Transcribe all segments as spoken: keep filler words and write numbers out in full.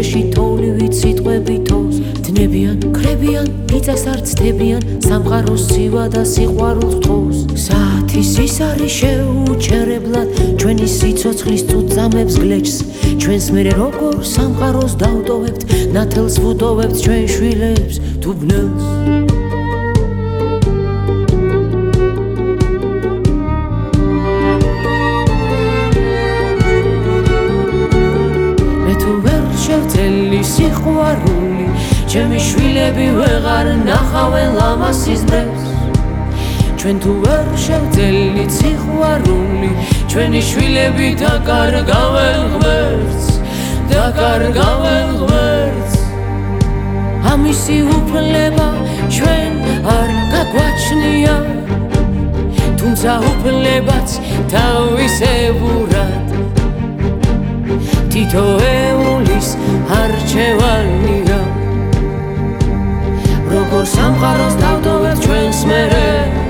სივრცეში თოვლივით სიტყვებითოს დნებიან, ქრებიან, მიწას არ ცდებიან, სამყაროს ცივა და სიყვარულს თხოვს. საათის ის არის შეუჩერებლად ჩვენი სიცოცხლის წუწამებს გლეჯს, ჩვენს მერე როგორ სამყაროს დავტოვებთ, ნათელს ვუტოვებთ ჩვენ შვილებს თუ ბნელს. შევძელი სიყვარული, ჩემი შვილები ვეღარ ნახავენ ლამასის დღეს. ჩვენ თუ ვერ შევძელით სიყვარული, ჩვენი შვილები დაკარგავენ ღმერთს, დაკარგავენ ღმერთს. ამისი უფლება ჩვენ არ გაგვაჩნია, თუმცა უფლებაც თავისებურად თითოეულის არჩევანია. როგორ სამყაროს დავტოვებთ ჩვენს მერე,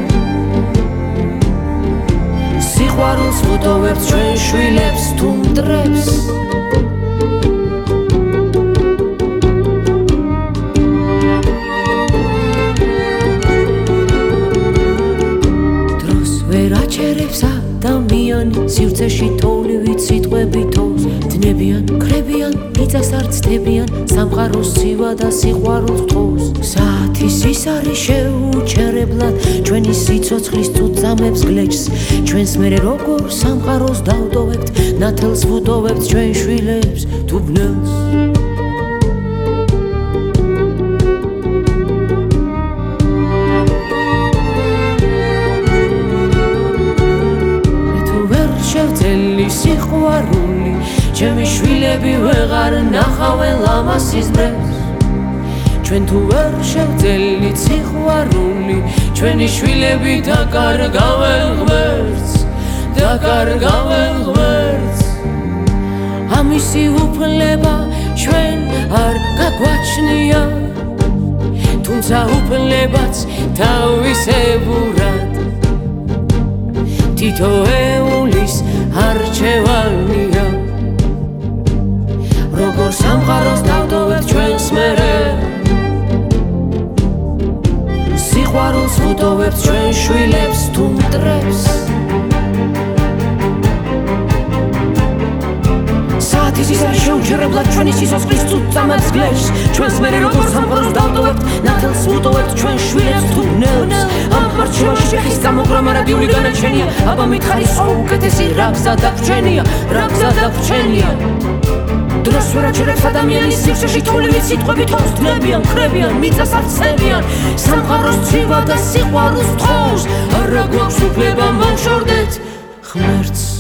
სიყვარულს ვუტოვებთ ჩვენ შვილებს თუ მტრებს. დროს ვერ აჩერებს ადამიანი, სივრცეში თოვლივით სიტყვებითოს დნებიან, ქრებიან, მიწას არ ცდებიან, სამყაროს ცივა და სიყვარულს თხოვს. საათის ის არის შეუჩერებლად ჩვენი სიცოცხლის წუწამებს გლეჯს, ჩვენს მერე როგორ სამყაროს დავტოვებთ, ნათელს ვუტოვებთ ჩვენ შვილებს თუ ბნელს. შევძელი სიყვარული, ჩემი შვილები ვეღარ ნახავენ ლამასის დღეს. ჩვენ თუ ვერ შევძელით სიყვარული, ჩვენი შვილები დაკარგავენ ღმერთს, დაკარგავენ ღმერთს. ამისი უფლება ჩვენ არ გაგვაჩნია, თუმცა უფლებაც თავისებურად თითოეულის არჩევანია. როგორ სამყაროს დავტოვებთ ჩვენს მერე, სიყვარულს ვუტოვებთ ჩვენ შვილებს თუ მტრებს. საათის ის არის შეუჩერებლად ჩვენი სიცოცხლის წუწამებს გლეჯს, ჩვენს მერე როგორ სამყაროს დავტოვებთ, ნათელს ვუტოვებთ ჩვენ შვილებს თუ ბნელს. ამ არჩევანში შეხის გამოგრა მარადიული განაჩენია, აბა მითხარი სხვა უკეთესი რა გზა დაგვრჩენია, რა გზა დაგვრჩენია. დროს ვერ აჩერებს ადამიანის სივრცეში თოვლივით სიტყვებითოს დნებიან, ქრებიან, მიწას არ ცდებიან, სამყაროს ცივა და სიყვარულს თხოვს. არა გვაქვს უფლება მოვშორდეთ ღმერთს.